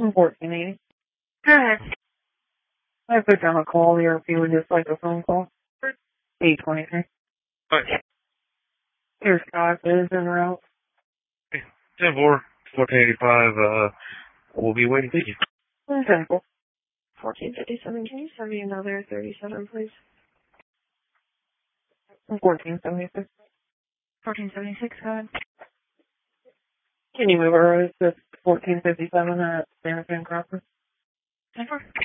1480. Go ahead. I put down a call here if you would just like a phone call. 823. Alright. Here's Scott, is en route. 10-4, 1485, we'll be waiting for you. 10-4. 1457, can you send me another 37, please? 1476. 1476, go ahead. Can you move her to 1457 at San Crossing? 10-4.